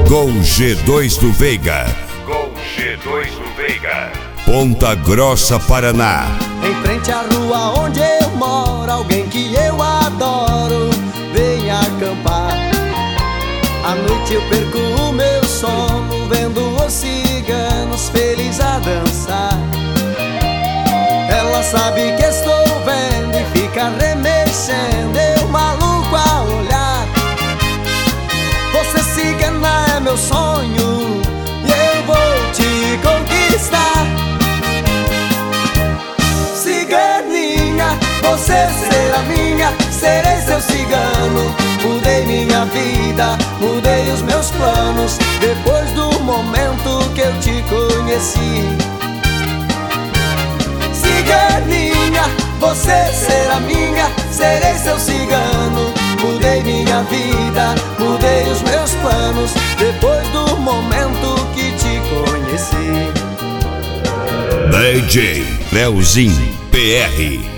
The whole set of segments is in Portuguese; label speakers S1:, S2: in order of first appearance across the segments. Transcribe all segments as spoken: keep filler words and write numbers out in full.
S1: Gol G dois do Veiga.
S2: Gol G dois do Veiga.
S1: Ponta Grossa, Paraná.
S3: Em frente à rua onde eu moro, alguém que eu adoro vem acampar. À noite eu perco o meu sono vendo os ciganos felizes a dançar. Ela sabe que estou vendo e fica remexendo, eu maluco a olhar. Você cigana é meu sonho e eu vou te conquistar. Ciganinha, você será minha, serei seu cigano. Mudei minha vida, mudei os meus planos depois do momento que eu te conheci. Ciganinha, você será minha, serei seu cigano. Mudei minha vida, mudei os meus planos depois do momento que te conheci.
S1: D J Leozinho P R.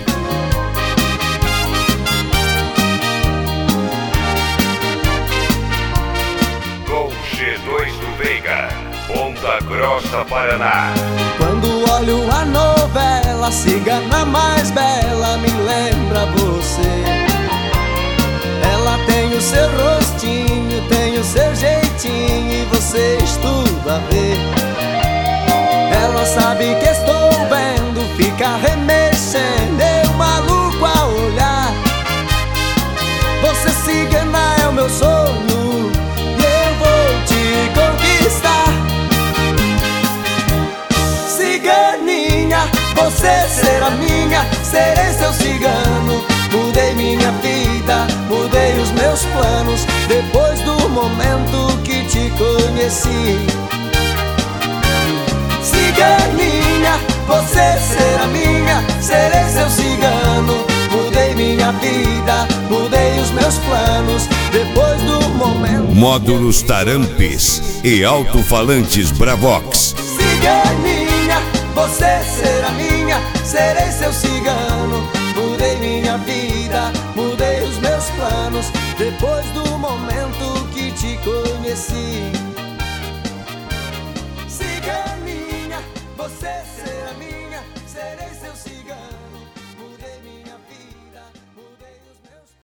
S2: Gol G dois do Veiga. Ponta Grossa, Paraná.
S3: Quando olho a novela, a cigana mais bela me lembra você. Ela tem o seu rostinho, tem o seu jeitinho e vocês tudo a ver. Ela sabe que estou vendo, fica remexendo, eu maluco a olhar. Você cigana é o meu sonho e eu vou te conquistar. Ciganinha, você será minha, serei seu cigano. Mudei minha vida, mudei os meus planos depois do momento que te conheci. Ciganinha, você será minha, serei seu cigano. Mudei minha vida, mudei os meus planos depois do momento.
S1: Módulos Tarampes e alto-falantes Bravox.
S3: Ciganinha, você será minha, serei seu cigano. Mudei minha vida, mudei os meus planos depois do momento que te conheci. Ciganinha, você será